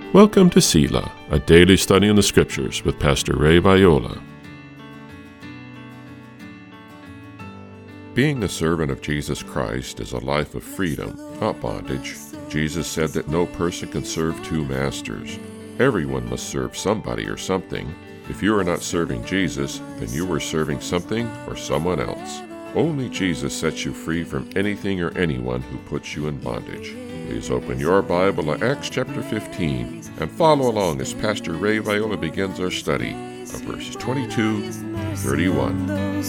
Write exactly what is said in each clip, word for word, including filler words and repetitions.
Welcome to Selah, a daily study in the Scriptures with Pastor Ray Viola. Being a servant of Jesus Christ is a life of freedom, not bondage. Jesus said that no person can serve two masters. Everyone must serve somebody or something. If you are not serving Jesus, then you are serving something or someone else. Only Jesus sets you free from anything or anyone who puts you in bondage. Please open your Bible to Acts chapter fifteen and follow along as Pastor Ray Viola begins our study of verses twenty-two to thirty-one.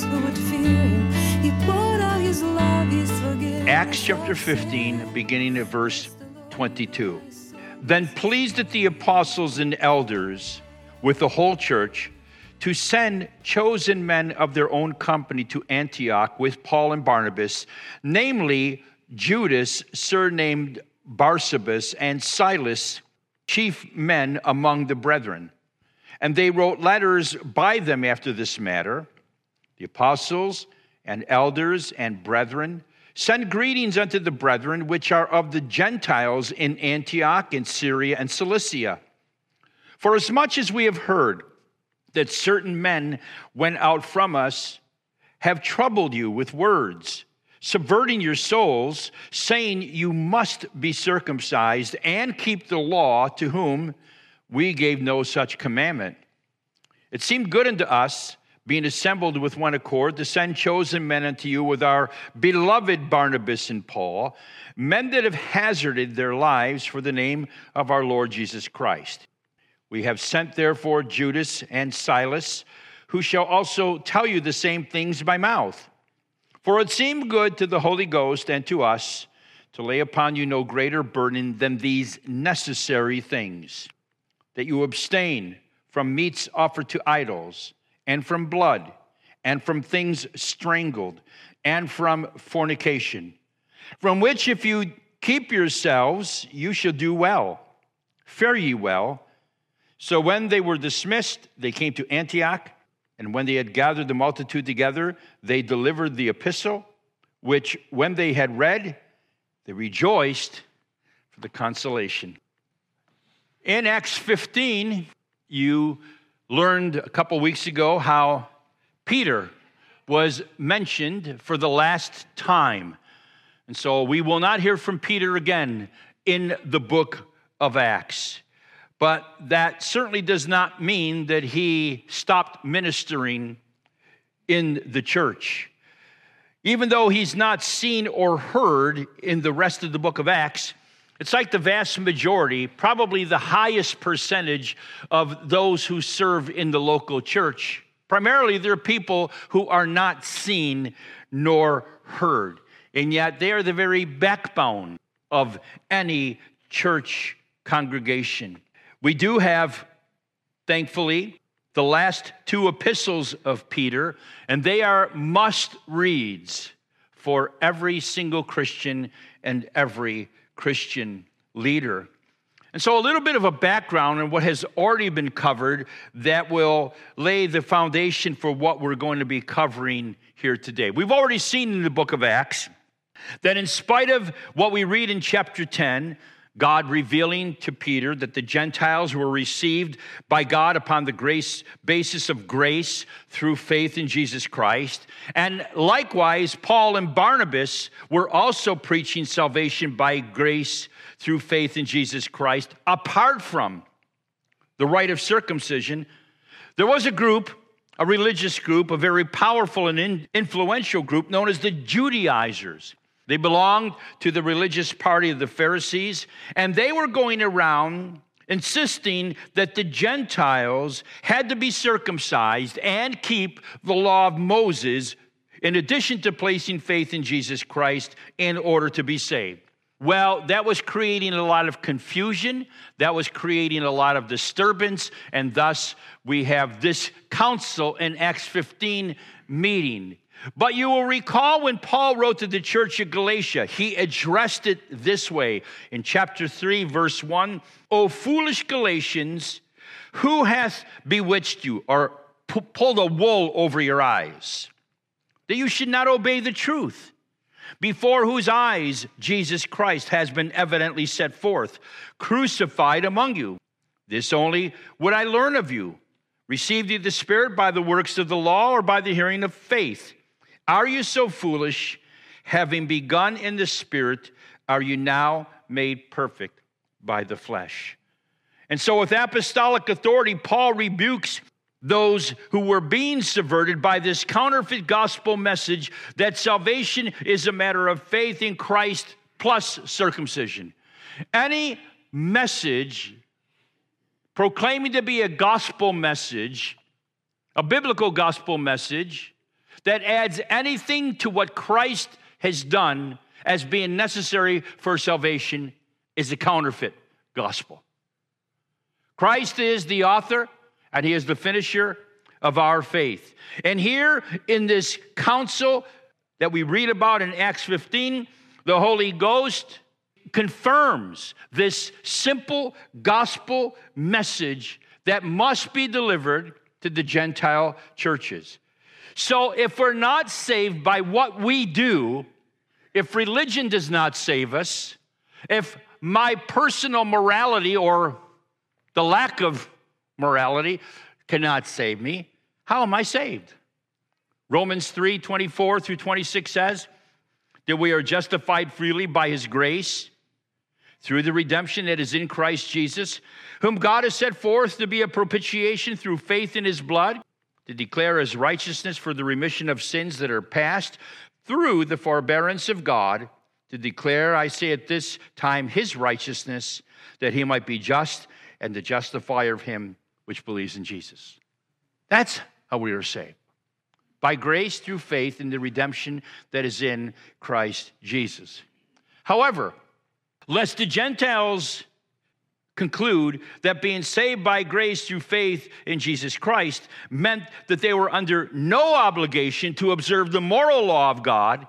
Acts chapter fifteen, beginning at verse twenty-two. Then pleased it the apostles and elders with the whole church to send chosen men of their own company to Antioch with Paul and Barnabas, namely Judas, surnamed Barsabas, and Silas, chief men among the brethren. And they wrote letters by them after this matter. The apostles and elders and brethren send greetings unto the brethren which are of the Gentiles in Antioch and Syria and Cilicia. For as much as we have heard that certain men went out from us, have troubled you with words, subverting your souls, saying you must be circumcised and keep the law, to whom we gave no such commandment. It seemed good unto us, being assembled with one accord, to send chosen men unto you with our beloved Barnabas and Paul, men that have hazarded their lives for the name of our Lord Jesus Christ. We have sent therefore Judas and Silas, who shall also tell you the same things by mouth. For it seemed good to the Holy Ghost and to us to lay upon you no greater burden than these necessary things, that you abstain from meats offered to idols, and from blood, and from things strangled, and from fornication, from which if you keep yourselves, you shall do well. Fare ye well. So when they were dismissed, they came to Antioch. And when they had gathered the multitude together, they delivered the epistle, which when they had read, they rejoiced for the consolation. In Acts fifteen, you learned a couple weeks ago how Peter was mentioned for the last time. And so we will not hear from Peter again in the book of Acts. But that certainly does not mean that he stopped ministering in the church. Even though he's not seen or heard in the rest of the book of Acts, it's like the vast majority, probably the highest percentage of those who serve in the local church. Primarily, they're people who are not seen nor heard. And yet they are the very backbone of any church congregation. We do have, thankfully, the last two epistles of Peter, and they are must-reads for every single Christian and every Christian leader. And so a little bit of a background on what has already been covered that will lay the foundation for what we're going to be covering here today. We've already seen in the book of Acts that in spite of what we read in chapter ten, God revealing to Peter that the Gentiles were received by God upon the grace basis of grace through faith in Jesus Christ. And likewise, Paul and Barnabas were also preaching salvation by grace through faith in Jesus Christ, apart from the rite of circumcision. There was a group, a religious group, a very powerful and influential group known as the Judaizers. They belonged to the religious party of the Pharisees, and they were going around insisting that the Gentiles had to be circumcised and keep the law of Moses in addition to placing faith in Jesus Christ in order to be saved. Well, that was creating a lot of confusion. That was creating a lot of disturbance, and thus we have this council in Acts fifteen meeting. But you will recall when Paul wrote to the church of Galatia, he addressed it this way in chapter three, verse one. O foolish Galatians, who hath bewitched you or pu- pulled a wool over your eyes, that you should not obey the truth, before whose eyes Jesus Christ has been evidently set forth, crucified among you? This only would I learn of you. Received ye the Spirit by the works of the law or by the hearing of faith? Are you so foolish? Having begun in the Spirit, are you now made perfect by the flesh? And so with apostolic authority, Paul rebukes those who were being subverted by this counterfeit gospel message that salvation is a matter of faith in Christ plus circumcision. Any message proclaiming to be a gospel message, a biblical gospel message, that adds anything to what Christ has done as being necessary for salvation is a counterfeit gospel. Christ is the author and he is the finisher of our faith. And here in this council that we read about in Acts fifteen, the Holy Ghost confirms this simple gospel message that must be delivered to the Gentile churches. So if we're not saved by what we do, if religion does not save us, if my personal morality or the lack of morality cannot save me, how am I saved? Romans three, twenty-four through twenty-six says that we are justified freely by his grace through the redemption that is in Christ Jesus, whom God has set forth to be a propitiation through faith in his blood, to declare his righteousness for the remission of sins that are past, through the forbearance of God, to declare, I say at this time, his righteousness, that he might be just and the justifier of him which believes in Jesus. That's how we are saved. By grace through faith in the redemption that is in Christ Jesus. However, lest the Gentiles conclude that being saved by grace through faith in Jesus Christ meant that they were under no obligation to observe the moral law of God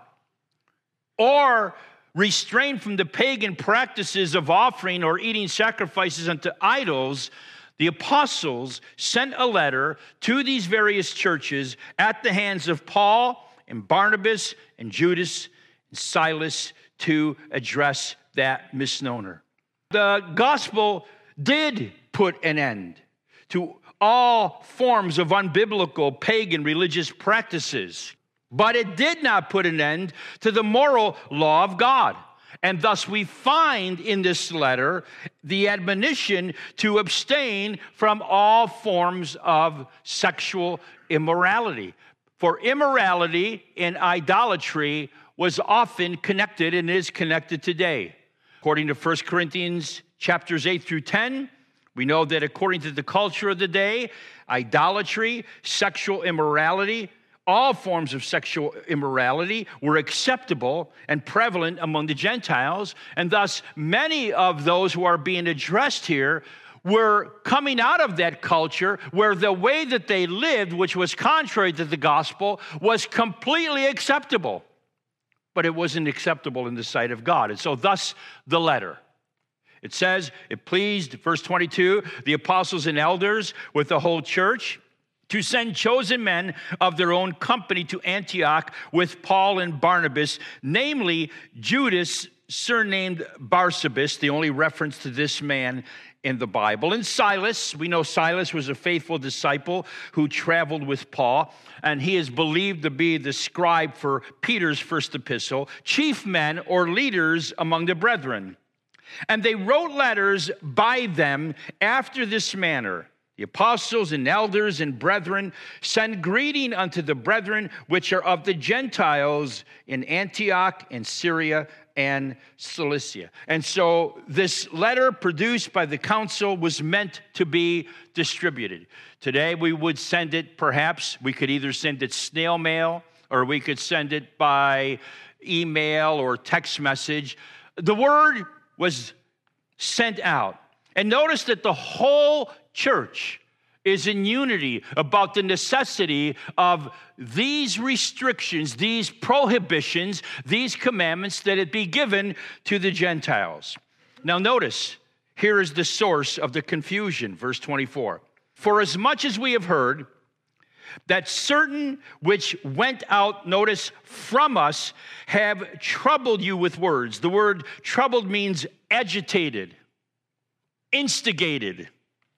or refrain from the pagan practices of offering or eating sacrifices unto idols, the apostles sent a letter to these various churches at the hands of Paul and Barnabas and Judas and Silas to address that misnomer. The gospel did put an end to all forms of unbiblical pagan religious practices, but it did not put an end to the moral law of God. And thus we find in this letter the admonition to abstain from all forms of sexual immorality. For immorality and idolatry was often connected and is connected today. According to First Corinthians chapters eight through ten, we know that according to the culture of the day, idolatry, sexual immorality, all forms of sexual immorality were acceptable and prevalent among the Gentiles, and thus many of those who are being addressed here were coming out of that culture where the way that they lived, which was contrary to the gospel, was completely acceptable. But it wasn't acceptable in the sight of God. And so thus the letter. It says, it pleased, verse twenty-two, the apostles and elders with the whole church to send chosen men of their own company to Antioch with Paul and Barnabas, namely Judas, surnamed Barsabas, the only reference to this man in the Bible. And Silas, we know Silas was a faithful disciple who traveled with Paul, and he is believed to be the scribe for Peter's first epistle, chief men or leaders among the brethren. And they wrote letters by them after this manner. The apostles and elders and brethren send greeting unto the brethren which are of the Gentiles in Antioch and Syria and Cilicia. And so this letter produced by the council was meant to be distributed. Today we would send it, perhaps, we could either send it snail mail or we could send it by email or text message. The word was sent out. And notice that the whole church is in unity about the necessity of these restrictions, these prohibitions, these commandments that it be given to the Gentiles. Now notice, here is the source of the confusion, verse twenty-four. For as much as we have heard that certain which went out, notice, from us have troubled you with words. The word troubled means agitated, instigated,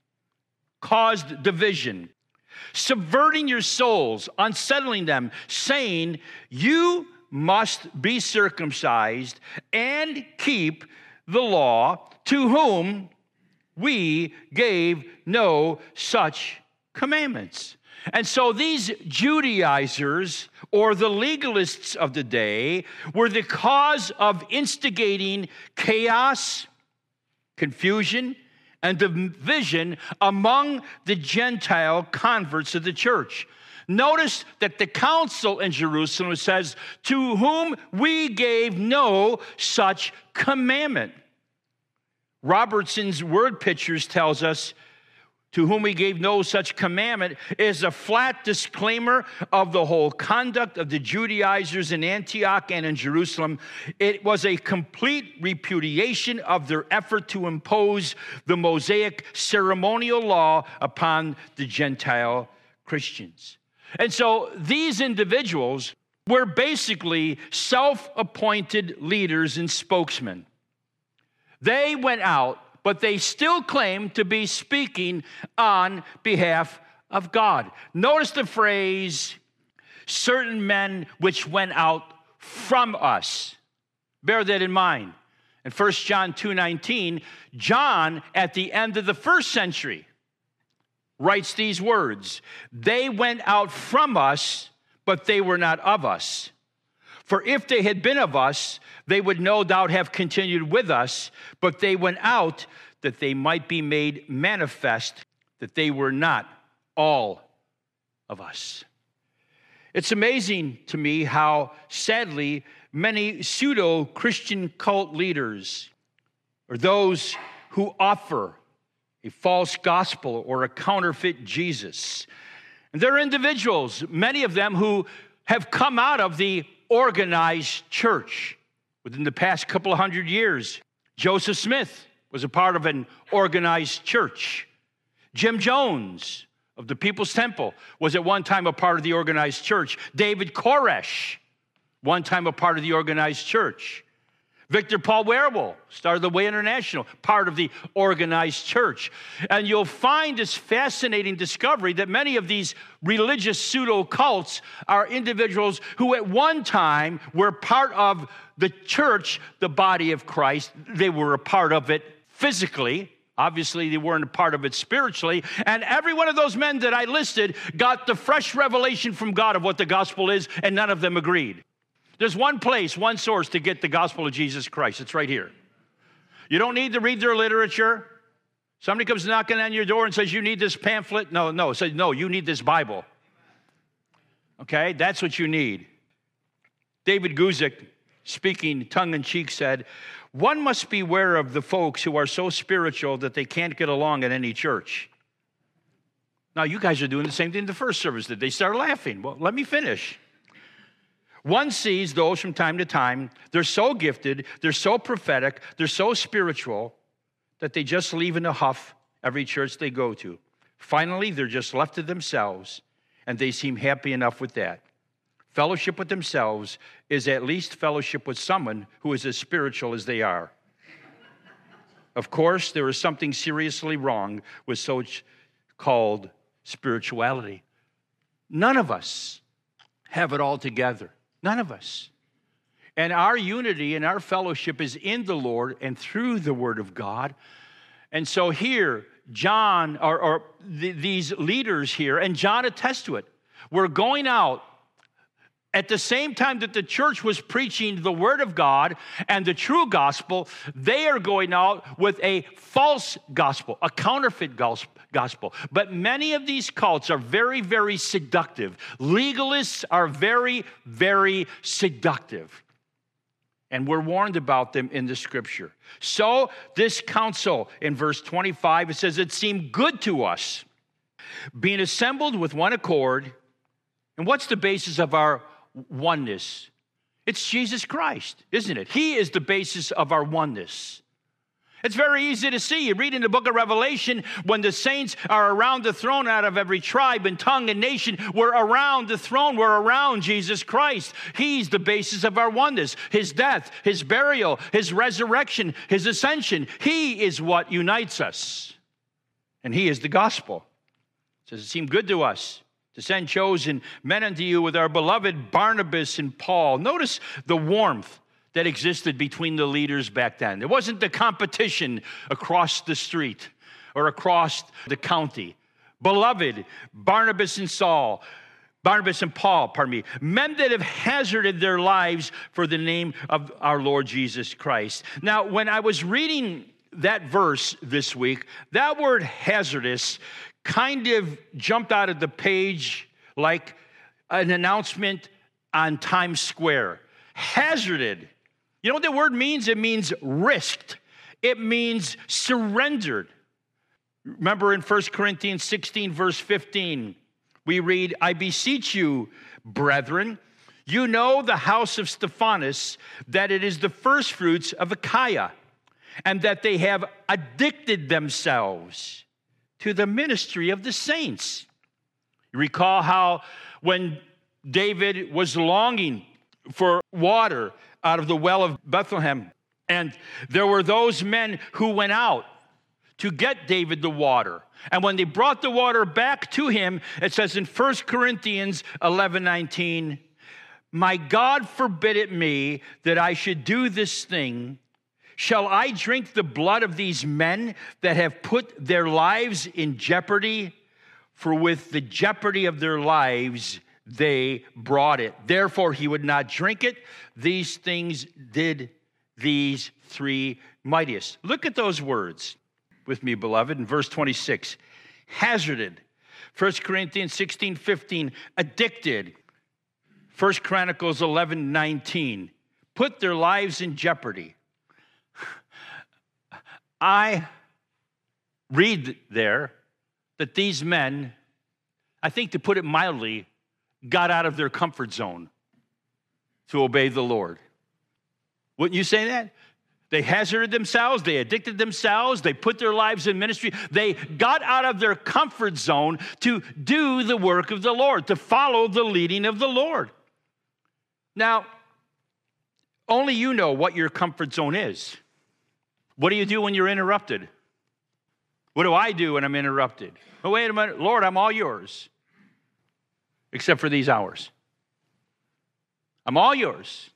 caused division, subverting your souls, unsettling them, saying, you must be circumcised and keep the law, to whom we gave no such commandments. And so these Judaizers, or the legalists of the day, were the cause of instigating chaos, confusion, and division among the Gentile converts of the church. Notice that the council in Jerusalem says, to whom we gave no such commandment. Robertson's Word Pictures tells us, to whom we gave no such commandment, is a flat disclaimer of the whole conduct of the Judaizers in Antioch and in Jerusalem. It was a complete repudiation of their effort to impose the Mosaic ceremonial law upon the Gentile Christians. And so these individuals were basically self-appointed leaders and spokesmen. They went out, but they still claim to be speaking on behalf of God. Notice the phrase, certain men which went out from us. Bear that in mind. In First John two nineteen, John, at the end of the first century, writes these words, they went out from us, but they were not of us. For if they had been of us, they would no doubt have continued with us, but they went out that they might be made manifest that they were not all of us. It's amazing to me how, sadly, many pseudo-Christian cult leaders, or those who offer a false gospel or a counterfeit Jesus, and they're individuals, many of them who have come out of the organized church within the past couple of hundred years. Joseph Smith was a part of an organized church. Jim Jones of the People's Temple was at one time a part of the organized church. David Koresh, one time a part of the organized church. Victor Paul Werewolf started the Way International, part of the organized church. And you'll find this fascinating discovery that many of these religious pseudo-cults are individuals who at one time were part of the church, the body of Christ. They were a part of it physically. Obviously, they weren't a part of it spiritually. And every one of those men that I listed got the fresh revelation from God of what the gospel is, and none of them agreed. There's one place, one source to get the gospel of Jesus Christ. It's right here. You don't need to read their literature. Somebody comes knocking on your door and says, you need this pamphlet. No, no. It says, no, you need this Bible. Okay, that's what you need. David Guzik, speaking tongue-in-cheek, said, one must beware of the folks who are so spiritual that they can't get along at any church. Now, you guys are doing the same thing the first service did. They started laughing. Well, let me finish. One sees those from time to time, they're so gifted, they're so prophetic, they're so spiritual that they just leave in a huff every church they go to. Finally, they're just left to themselves, and they seem happy enough with that. Fellowship with themselves is at least fellowship with someone who is as spiritual as they are. Of course, there is something seriously wrong with so-called spirituality. None of us have it all together. None of us. And our unity and our fellowship is in the Lord and through the Word of God. And so here, John, or, or th- these leaders here, and John attests to it, we're going out at the same time that the church was preaching the Word of God and the true gospel. They are going out with a false gospel, a counterfeit gospel. But many of these cults are very, very seductive. Legalists are very, very seductive. And we're warned about them in the Scripture. So this council, in verse twenty-five, it says, it seemed good to us, being assembled with one accord. And what's the basis of our oneness? It's Jesus Christ, isn't it? He is the basis of our oneness. It's very easy to see. You read in the book of Revelation, when the saints are around the throne out of every tribe and tongue and nation, we're around the throne, we're around Jesus Christ. He's the basis of our oneness. His death, his burial, his resurrection, his ascension. He is what unites us. And he is the gospel. It says, it seemed good to us to send chosen men unto you with our beloved Barnabas and Paul. Notice the warmth that existed between the leaders back then. There wasn't the competition across the street or across the county. Beloved Barnabas and Saul, Barnabas and Paul, pardon me, men that have hazarded their lives for the name of our Lord Jesus Christ. Now, when I was reading that verse this week, that word hazardous kind of jumped out of the page like an announcement on Times Square. Hazarded. You know what the word means? It means risked. It means surrendered. Remember in First Corinthians sixteen, verse fifteen, we read, I beseech you, brethren, you know the house of Stephanas, that it is the firstfruits of Achaia, and that they have addicted themselves to the ministry of the saints. You recall how when David was longing for water out of the well of Bethlehem, and there were those men who went out to get David the water. And when they brought the water back to him, it says in First Corinthians eleven nineteen, my God forbid it me that I should do this thing. Shall I drink the blood of these men that have put their lives in jeopardy? For with the jeopardy of their lives, they brought it. Therefore, he would not drink it. These things did these three mightiest. Look at those words with me, beloved, in verse twenty-six. Hazarded. First Corinthians sixteen fifteen. Addicted. First Chronicles eleven nineteen. Put their lives in jeopardy. I read there that these men, I think to put it mildly, got out of their comfort zone to obey the Lord. Wouldn't you say that? They hazarded themselves, they addicted themselves, they put their lives in ministry. They got out of their comfort zone to do the work of the Lord, to follow the leading of the Lord. Now, only you know what your comfort zone is. What do you do when you're interrupted? What do I do when I'm interrupted? Oh, wait a minute, Lord, I'm all yours. Except for these hours. I'm all yours.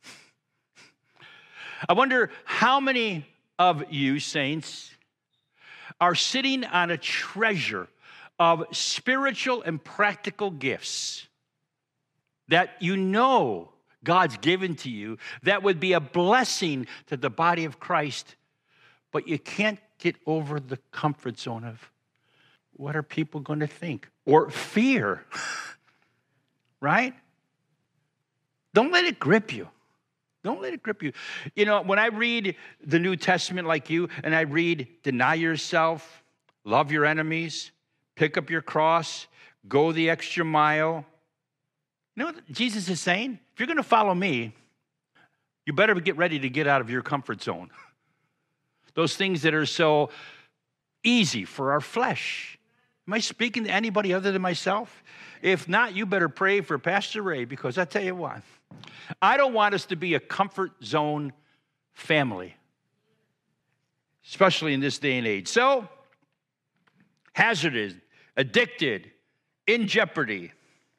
I wonder how many of you, saints, are sitting on a treasure of spiritual and practical gifts that you know God's given to you that would be a blessing to the body of Christ, but you can't get over the comfort zone of what are people going to think? Or fear, right? Don't let it grip you. Don't let it grip you. You know, when I read the New Testament like you, and I read, deny yourself, love your enemies, pick up your cross, go the extra mile. You know what Jesus is saying? If you're going to follow me, you better get ready to get out of your comfort zone. Those things that are so easy for our flesh. Am I speaking to anybody other than myself? If not, you better pray for Pastor Ray, because I tell you what, I don't want us to be a comfort zone family, especially in this day and age. So, hazarded, addicted, in jeopardy.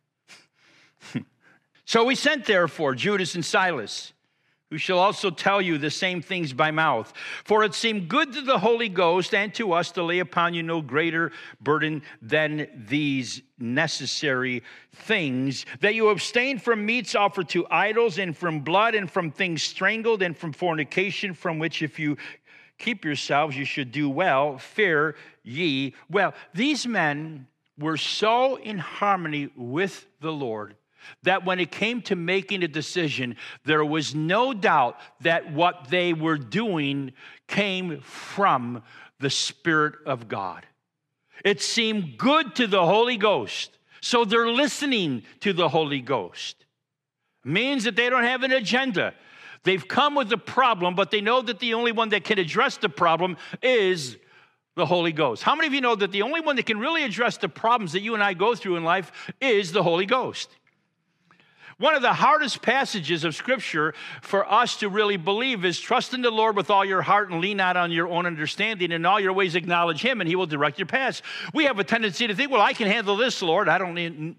So we sent, therefore, Judas and Silas, who shall also tell you the same things by mouth. For it seemed good to the Holy Ghost and to us to lay upon you no greater burden than these necessary things, that you abstain from meats offered to idols, and from blood, and from things strangled, and from fornication, from which if you keep yourselves, you should do well. Fare ye well. These men were so in harmony with the Lord that when it came to making a decision, there was no doubt that what they were doing came from the Spirit of God. It seemed good to the Holy Ghost, so they're listening to the Holy Ghost. It means that they don't have an agenda. They've come with a problem, but they know that the only one that can address the problem is the Holy Ghost. How many of you know that the only one that can really address the problems that you and I go through in life is the Holy Ghost? One of the hardest passages of Scripture for us to really believe is trust in the Lord with all your heart and lean not on your own understanding. In all your ways acknowledge Him and He will direct your paths. We have a tendency to think, well, I can handle this, Lord. I don't need,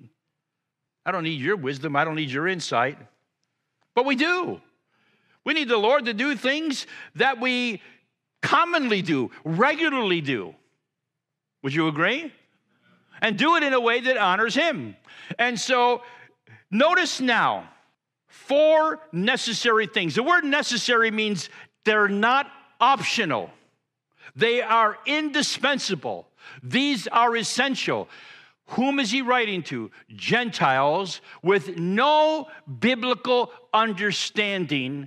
I don't need your wisdom. I don't need your insight. But we do. We need the Lord to do things that we commonly do, regularly do. Would you agree? And do it in a way that honors Him. And so, notice now, four necessary things. The word necessary means they're not optional. They are indispensable. These are essential. Whom is he writing to? Gentiles with no biblical understanding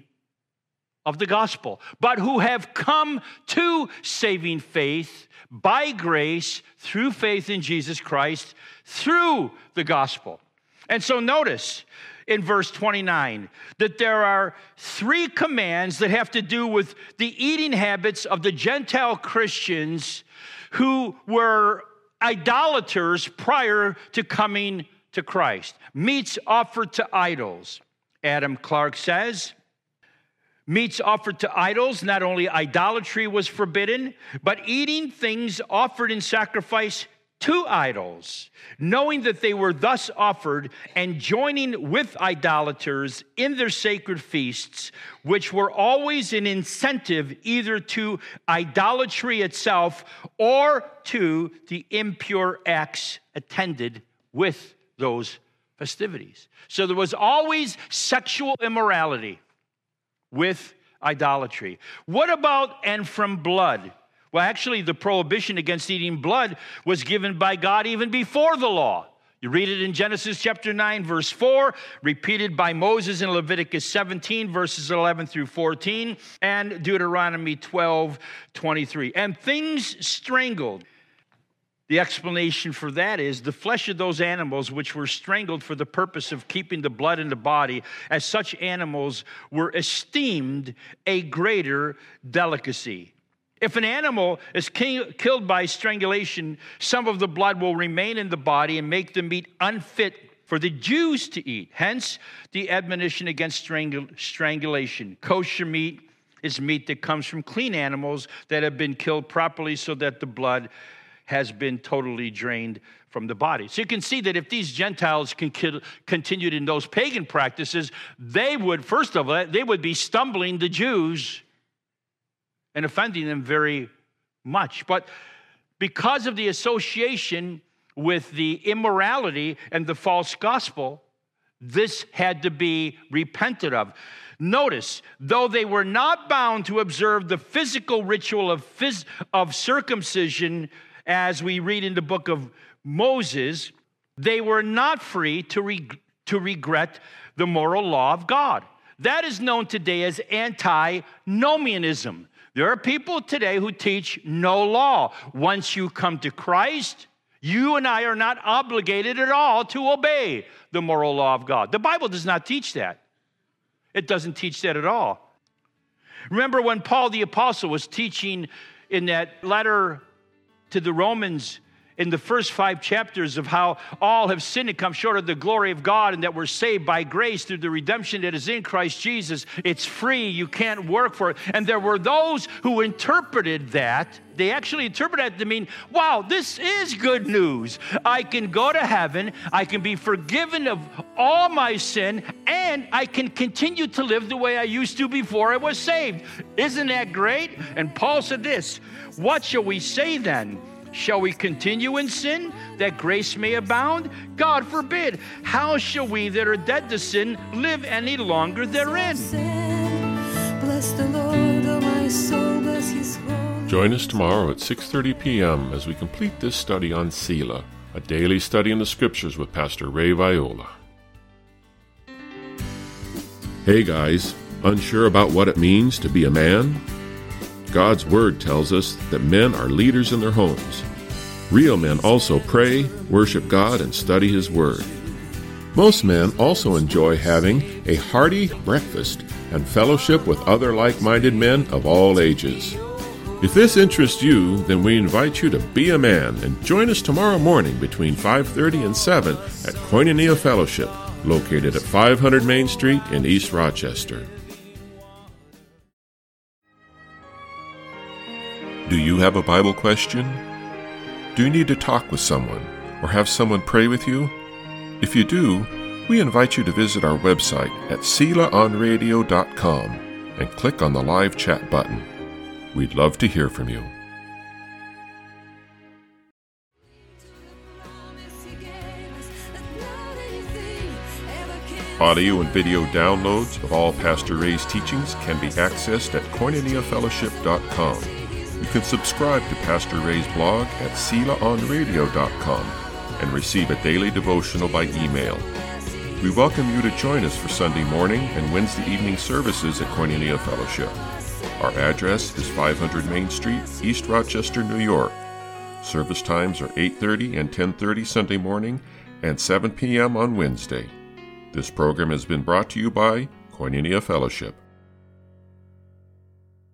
of the gospel, but who have come to saving faith by grace through faith in Jesus Christ through the gospel. And so notice in verse twenty-nine that there are three commands that have to do with the eating habits of the Gentile Christians who were idolaters prior to coming to Christ. Meats offered to idols. Adam Clark says, meats offered to idols, not only idolatry was forbidden, but eating things offered in sacrifice to idols, knowing that they were thus offered and joining with idolaters in their sacred feasts, which were always an incentive either to idolatry itself or to the impure acts attended with those festivities. So there was always sexual immorality with idolatry. What about and from blood? Well, actually, the prohibition against eating blood was given by God even before the law. You read it in Genesis chapter nine, verse four, repeated by Moses in Leviticus seventeen, verses eleven through fourteen, and Deuteronomy twelve, twenty-three. And things strangled. The explanation for that is the flesh of those animals which were strangled for the purpose of keeping the blood in the body, as such animals were esteemed a greater delicacy. If an animal is ki- killed by strangulation, some of the blood will remain in the body and make the meat unfit for the Jews to eat. Hence, the admonition against strangul- strangulation. Kosher meat is meat that comes from clean animals that have been killed properly so that the blood has been totally drained from the body. So you can see that if these Gentiles con- continued in those pagan practices, they would, first of all, they would be stumbling the Jews and offending them very much. But because of the association with the immorality and the false gospel, this had to be repented of. Notice, though they were not bound to observe the physical ritual of, phys- of circumcision, as we read in the book of Moses, they were not free to, re- to regret the moral law of God. That is known today as antinomianism. There are people today who teach no law. Once you come to Christ, you and I are not obligated at all to obey the moral law of God. The Bible does not teach that. It doesn't teach that at all. Remember when Paul the Apostle was teaching in that letter to the Romans in the first five chapters of how all have sinned and come short of the glory of God and that we're saved by grace through the redemption that is in Christ Jesus. It's free. You can't work for it. And there were those who interpreted that. They actually interpreted that to mean, wow, this is good news. I can go to heaven. I can be forgiven of all my sin, and I can continue to live the way I used to before I was saved. Isn't that great? And Paul said this, what shall we say then? Shall we continue in sin, that grace may abound? God forbid. How shall we that are dead to sin live any longer therein? Bless the Lord, oh my soul, bless his holy. Join us tomorrow at six thirty p.m. as we complete this study on Selah, a daily study in the Scriptures with Pastor Ray Viola. Hey guys, unsure about what it means to be a man? God's Word tells us that men are leaders in their homes. Real men also pray, worship God, and study His Word. Most men also enjoy having a hearty breakfast and fellowship with other like-minded men of all ages. If this interests you, then we invite you to be a man and join us tomorrow morning between five thirty and seven at Koinonia Fellowship, located at five hundred Main Street in East Rochester. Do you have a Bible question? Do you need to talk with someone or have someone pray with you? If you do, we invite you to visit our website at sela on radio dot com and click on the live chat button. We'd love to hear from you. Audio and video downloads of all Pastor Ray's teachings can be accessed at koinonia fellowship dot com. You can subscribe to Pastor Ray's blog at sela on radio dot com and receive a daily devotional by email. We welcome you to join us for Sunday morning and Wednesday evening services at Koinonia Fellowship. Our address is five hundred Main Street, East Rochester, New York. Service times are eight thirty and ten thirty Sunday morning and seven p.m. on Wednesday. This program has been brought to you by Koinonia Fellowship.